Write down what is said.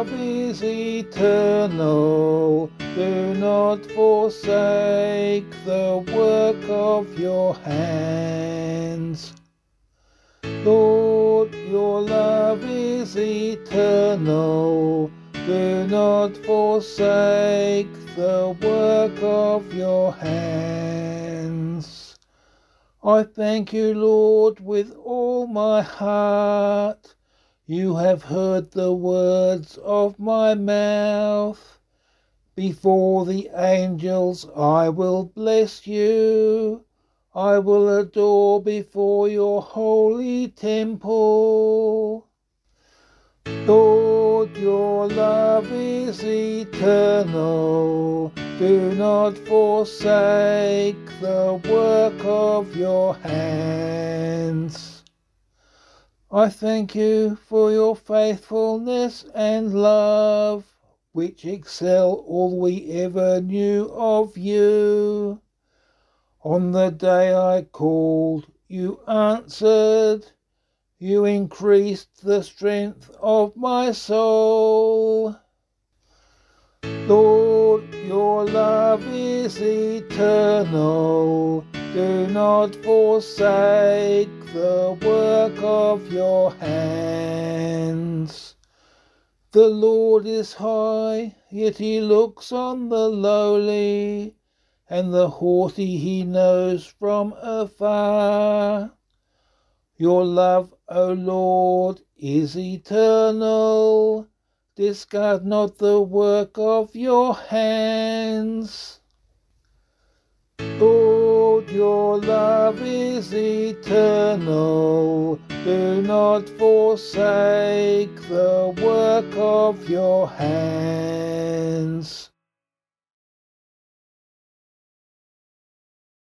love is eternal. Do not forsake the work of your hands. Lord, your love is eternal. Do not forsake the work of your hands. I thank you, Lord, with all my heart. You have heard the words of my mouth. Before the angels I will bless you. I will adore before your holy temple. Lord, your love is eternal. Do not forsake the work of your hands. I thank you for your faithfulness and love, which excel all we ever knew of you. On the day I called, you answered. You increased the strength of my soul. Lord, your love is eternal. Do not forsake the work of your hands. The Lord is high, yet he looks on the lowly, and the haughty he knows from afar. Your love, O Lord, is eternal. Discard not the work of your hands. Lord, your love is eternal. Do not forsake the work of your hands.